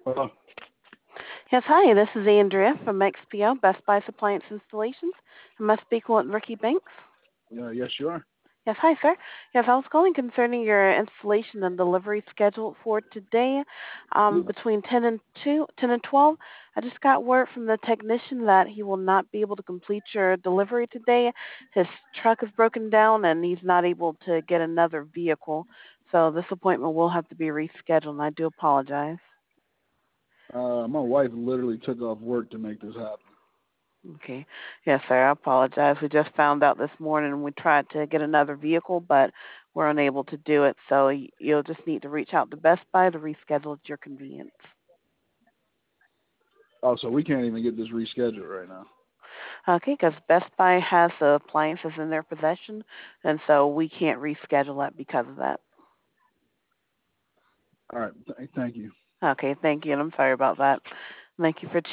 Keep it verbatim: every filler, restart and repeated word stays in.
Well, Yes, hi, this is Andrea from X P O, Best Buy Appliance Installations. Am I speaking with Ricky Banks? uh, yes, you are. Yes, hi, sir. Yes, I was calling concerning your installation and delivery scheduled for today um, between ten and two, ten and twelve. I just got word from the technician that he will not be able to complete your delivery today. His truck is broken down and he's not able to get another vehicle. So this appointment will have to be rescheduled, and I do apologize. Uh, my wife literally took off work to make this happen. Okay. Yes, sir. I apologize. We just found out this morning and we tried to get another vehicle, but we're unable to do it. So y- you'll just need to reach out to Best Buy to reschedule at your convenience. Oh, so we can't even get this rescheduled right now. Okay, because Best Buy has the appliances in their possession, and so we can't reschedule that because of that. All right, th- thank you. Okay, thank you, and I'm sorry about that. Thank you for